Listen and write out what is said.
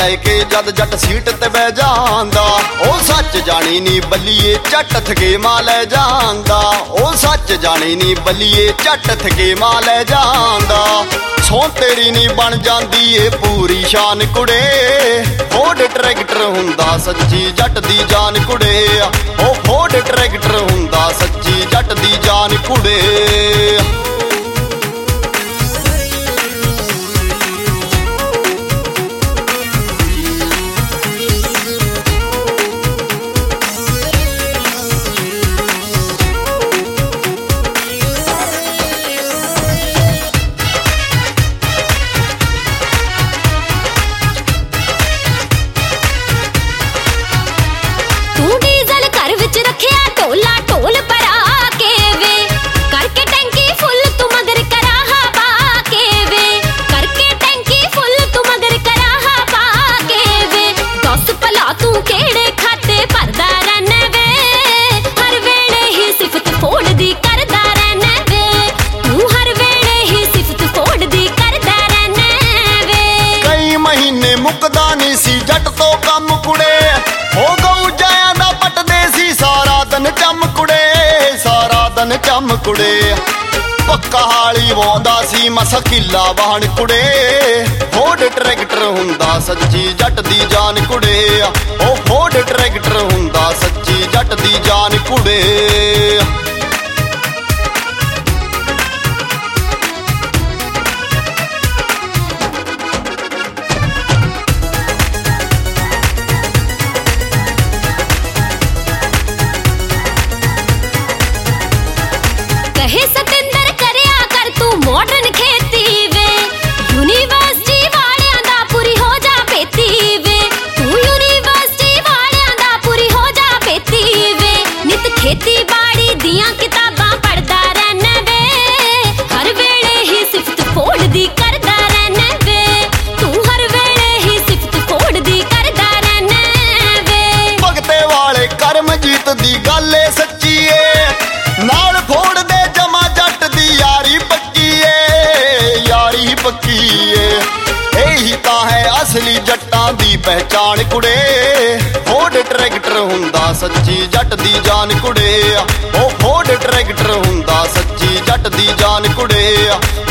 लैके जद जट सीट ते बह जांदा। ओ सच जानी नी बल्लीए झट थकेमा लै जांदा। ओ सच जानी नी बल्लीए झट थकेमा लै जांदा। सौ तेरी नी बन जांदी ए पूरी शान कुड़े। फोर्ड ट्रैक्टर हुंदा सच्ची जट दी जान कुड़े। ओ फोर्ड ट्रैक्टर हुंदा सच्ची जट दी जान कुड़े। जट तो कम कुड़े हो गऊ जाया दा पटदे सी सारा दिन चम कुड़े। सारा दिन चम कुड़े पक्का हाली वांदा सी मसा किला वाहन कुड़े। फोर्ड ट्रैक्टर हुंदा सच्ची जट दी जान कुड़े। ओ फोर्ड ट्रैक्टर हुंदा सच्ची जट दी जान कुड़े। कहे सतिंदर करया कर तू मॉडर्न खेती वे। यूनिवर्सिटी वालियां दा पूरी हो जा पेती वे। तू यूनिवर्सिटी वालियां दा पूरी हो जा पेती वे। नित खेती बाड़ी दियां किताबां पढ़दा रहना वे। हर वेले ही सिफत फोर्ड दी करदा रहना वे। तू हर वेले ही सिफत फोर्ड दी करदा रहना वे। भगते वाले करमजीत दी गल सच्ची ए नाल फोड़ दे जमा जट दी यारी पक्की ए। यारी पक्की ए यही तां है असली जट्टां दी पहचान कुड़े। फोर्ड ट्रैक्टर हुंदा सच्ची जट दी जान कुड़े। ओ फोर्ड ट्रैक्टर हुंदा सच्ची जट दी जान कुड़े।